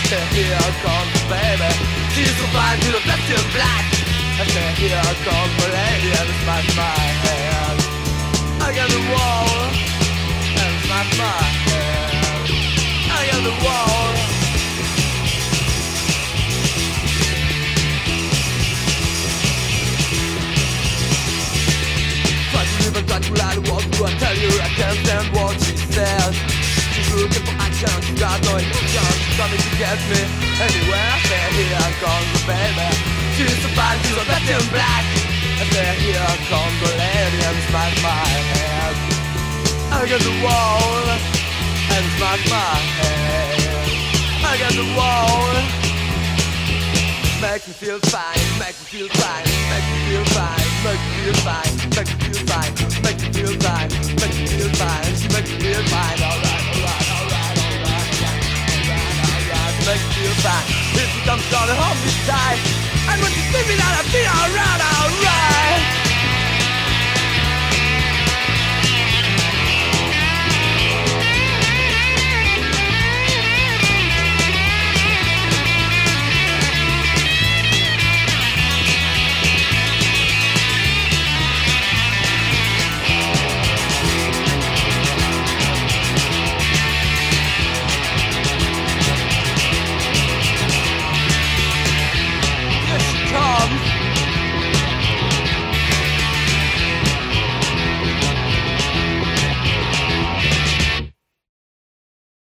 say, here comes the baby. She's so fine to the left in black. I say, here comes the lady and smash my head against the wall and smash my head against the wall. Try to lie to what do I tell you? I can't stand what she says. She's looking for action, she's got no emotion. She's coming to get me anywhere. I say, here comes the baby. She's so fine, she's so left in black. I say, here comes the lady and smash my head against the wall and smash my head against the wall. Make me feel fine, make me feel fine, make me feel fine, make me feel fine, make me feel fine, make me feel fine, make me feel fine, she make me feel fine, alright, alright, alright, alright, alright, make me feel fine. If she comes down and hold me tight, and when she see me down, I feel alright, alright.